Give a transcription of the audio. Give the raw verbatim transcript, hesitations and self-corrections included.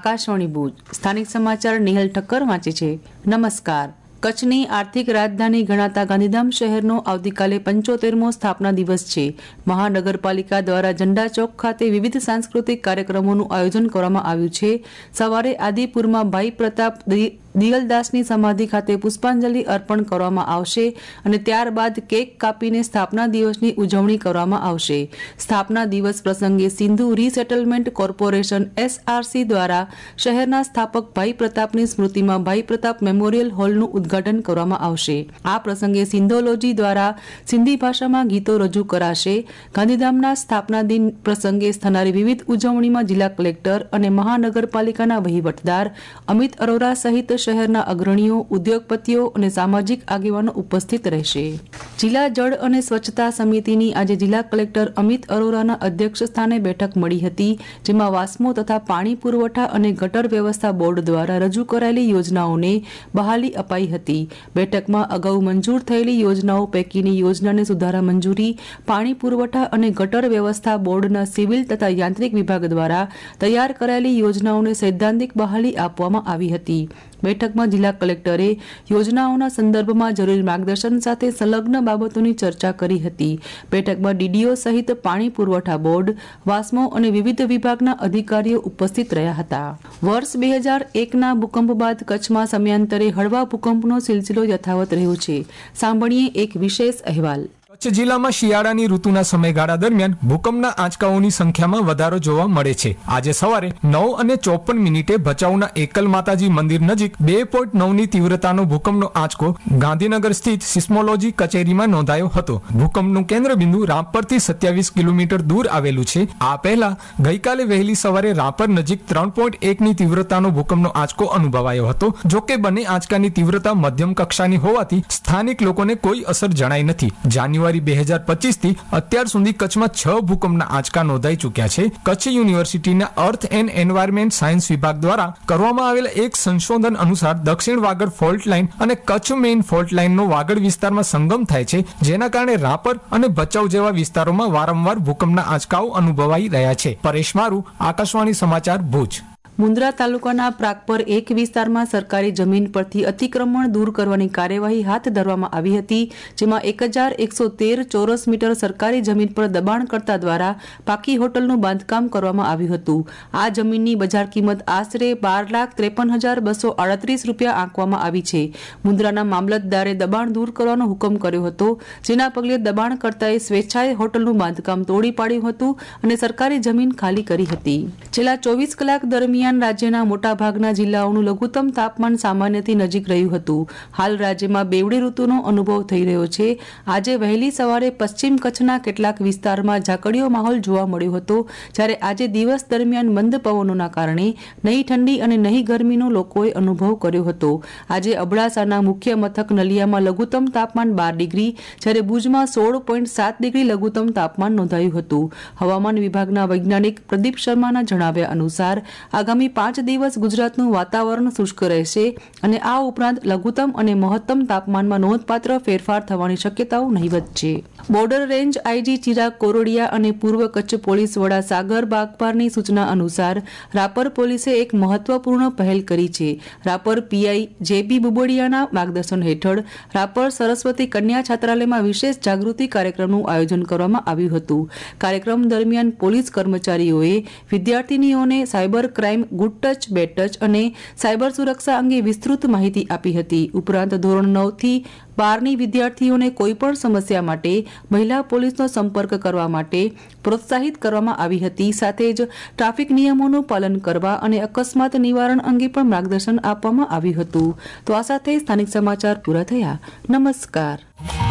આકાશવાણી ભુજ સ્થાનિક સમાચાર નિહલ ઠક્કર વાંચે છે। નમસ્કાર। કચ્છની આર્થિક રાજધાની ગણાતા ગાંધીધામ શહેરનો આવતીકાલે પંચોતેરમો સ્થાપના દિવસ છે। મહાનગરપાલિકા દ્વારા ઝંડા ચોક ખાતે વિવિધ સાંસ્કૃતિક કાર્યક્રમોનું આયોજન કરવામાં આવ્યું છે। સવારે આદિપુરમાં ભાઈ પ્રતાપ દિયલદાસની સમાધિ ખાતે પુષ્પાંજલિ અર્પણ કરવામાં આવશે અને ત્યારબાદ કેક કાપીને સ્થાપના દિવસની ઉજવણી કરવામાં આવશે। સ્થાપના દિવસ પ્રસંગે સિંધુ રીસેટલમેન્ટ કોર્પોરેશન એસઆરસી દ્વારા શહેરના સ્થાપક ભાઈ પ્રતાપની સ્મૃતિમાં ભાઈ પ્રતાપ મેમોરિયલ હોલનું ઉદ્ઘાટન કરવામાં આવશે। આ પ્રસંગે સિંધોલોજી દ્વારા સિંધી ભાષામાં ગીતો રજૂ કરાશે। ગાંધીધામના સ્થાપના દિન પ્રસંગે થનારી વિવિધ ઉજવણીમાં જિલ્લા કલેક્ટર અને મહાનગરપાલિકાના વહીવટદાર અમિત અરોરા સહિત શહેરના અગ્રણીઓ, ઉદ્યોગપતિઓ અને સામાજિક આગેવાનો ઉપસ્થિત રહેશે। જિલ્લા જળ અને સ્વચ્છતા સમિતિની આજે જિલ્લા કલેક્ટર અમિત અરોરાના અધ્યક્ષ સ્થાને બેઠક મળી હતી, જેમાં વાસ્મો તથા પાણી પુરવઠા અને ગટર વ્યવસ્થા બોર્ડ દ્વારા રજૂ કરાયેલી યોજનાઓને બહાલી અપાઈ હતી। બેઠકમાં અગાઉ મંજૂર થયેલી યોજનાઓ પૈકીની યોજનાને સુધારા મંજૂરી, પાણી પુરવઠા અને ગટર વ્યવસ્થા બોર્ડના સિવિલ તથા યાંત્રિક વિભાગ દ્વારા તૈયાર કરાયેલી યોજનાઓને સૈદ્ધાંતિક બહાલી આપવામાં આવી હતી। બેઠકમાં જિલ્લા કલેક્ટરે યોજનાઓના સંદર્ભમાં જરૂરી માર્ગદર્શન સાથે સંલગ્ન બાબતોની ચર્ચા કરી હતી। બેઠકમાં ડીડીઓ સહિત પાણી પુરવઠા બોર્ડ, વાસ્મો અને વિવિધ વિભાગના અધિકારીઓ ઉપસ્થિત રહ્યા હતા। વર્ષ બે હજાર એકના ભૂકંપ બાદ કચ્છમાં સમયાંતરે હળવા ભૂકંપનો સિલસિલો યથાવત રહ્યો છે। સાંભળીએ એક વિશેષ અહેવાલ। કચ્છ જિલ્લામાં શિયાળાની ઋતુના સમયગાળા દરમિયાન ભૂકંપના આંચકાઓની સંખ્યામાં વધારો જોવા મળે છે। આજે સવારે નવ અને ચોપન મિનિટે ભચાઉના એકલ માતાજી મંદિર નજીક બે પોઈન્ટ નવની તીવ્રતાનો ભૂકંપનો આંચકો ગાંધીનગર સ્થિત સિસ્મોલોજી કચેરીમાં નોંધાયો હતો। ભૂકંપનું કેન્દ્રબિંદુ રાપરથી સત્યાવીસ કિલોમીટર દૂર આવેલું છે। આ પહેલા ગઈકાલે વહેલી સવારે રાપર નજીક ત્રણ પોઈન્ટ એકની તીવ્રતાનો ભૂકંપનો આંચકો અનુભવાયો હતો। જોકે બંને આંચકાની તીવ્રતા મધ્યમ કક્ષાની હોવાથી સ્થાનિક લોકોને કોઈ અસર જણાઈ નથી। જાન્યુઆરી બે હજાર પચીસ થી અત્યાર સુધી કચ્છમાં છ ભૂકંપના આંચકા નોંધાઈ ચૂક્યા છે। કચ્છ યુનિવર્સિટીના અર્થ એન્ડ એન્વાયરમેન્ટ સાયન્સ વિભાગ દ્વારા કરવામાં આવેલા એક સંશોધન અનુસાર દક્ષિણ વાગડ ફોલ્ટ લાઇન અને કચ્છ મેઇન ફોલ્ટ લાઇનનો વાગડ વિસ્તારમાં સંગમ થાય છે, જેના કારણે રાપર અને ભચાઉ જેવા વિસ્તારોમાં વારંવાર ભૂકંપના આંચકાઓ અનુભવાઈ રહ્યા છે। પરેશ મારુ, આકાશવાણી સમાચાર, ભુજ। મુન્દ્રા તાલુકાના પ્રાગપર એક વિસ્તારમાં સરકારી જમીન પરથી અતિક્રમણ દૂર કરવાની કાર્યવાહી હાથ ધરવામાં આવી હતી, જેમાં એક હજાર એકસો તેર ચોરસ મીટર સરકારી જમીન પર દબાણકર્તા દ્વારા પાકી હોટલનું બાંધકામ કરવામાં આવ્યું હતું। આ જમીનની બજાર કિંમત આશરે બાર લાખ ત્રેપન હજાર બસો આડત્રીસ રૂપિયા આંકવામાં આવી છે। મુન્દ્રાના મામલતદારે દબાણ દૂર કરવાનો હુકમ કર્યો હતો, જેના પગલે દબાણકર્તાએ સ્વેચ્છાએ હોટલનું બાંધકામ તોડી પાડ્યું હતું અને સરકારી જમીન ખાલી કરી હતી। છેલ્લા ચોવીસ કલાક દરમિયાન રાજ્યના મોટાભાગના જિલ્લાઓનું લઘુત્તમ તાપમાન સામાન્યથી નજીક રહ્યું હતું। હાલ રાજ્યમાં બેવડી ઋતુનો અનુભવ થઈ રહ્યો છે। આજે વહેલી સવારે પશ્ચિમ કચ્છના કેટલાક વિસ્તારમાં ઝાકળીયો માહોલ જોવા મળ્યો હતો, જ્યારે આજે દિવસ દરમિયાન મંદ પવનોના કારણે નહીં ઠંડી અને નહીં ગરમીનો લોકોએ અનુભવ કર્યો હતો। આજે અબડાસાના મુખ્ય મથક નલિયામાં લઘુત્તમ તાપમાન બાર ડિગ્રી, જ્યારે ભુજમાં સોળ પોઈન્ટ સાત ડિગ્રી લઘુત્તમ તાપમાન નોંધાયું હતું। હવામાન વિભાગના વૈજ્ઞાનિક પ્રદીપ શર્માના જણાવ્યા અનુસાર આગામી પાંચ દિવસ ગુજરાતનું વાતાવરણ શુષ્ક રહેશે અને આ ઉપરાંત લઘુત્તમ અને મહત્તમ તાપમાનમાં નોંધપાત્ર ફેરફાર થવાની શક્યતાઓ નહીવત છે। Border range IG Chirag Korodiya અને પૂર્વ કચ્છ પોલીસ વડા સાગર બાગપારની સૂચના અનુસાર રાપર પોલીસે એક મહત્વપૂર્ણ પહેલ કરી છે। રાપર પીઆઈ જેબી બુબોડિયાના માર્ગદર્શન હેઠળ રાપર સરસ્વતી કન્યા છાત્રાલયમાં વિશેષ જાગૃતિ કાર્યક્રમનું આયોજન કરવામાં આવ્યું હતું। કાર્યક્રમ દરમિયાન પોલીસ કર્મચારીઓએ વિદ્યાર્થીનીઓને cyber crime, good touch, bad touch અને સાયબર સુરક્ષા અંગે વિસ્તૃત માહિતી આપી હતી। ઉપરાંત ધોરણ નવ થી બારની વિદ્યાર્થીઓને કોઈપણ સમસ્યા માટે મહિલા પોલીસનો સંપર્ક કરવા માટે પ્રોત્સાહિત કરવામાં આવી હતી। સાથે જ ટ્રાફિક નિયમોનું પાલન કરવા અને અકસ્માત નિવારણ અંગે પણ માર્ગદર્શન આપવામાં આવ્યું હતું। તો આ સાથે સ્થાનિક સમાચાર પૂરા થયા। નમસ્કાર।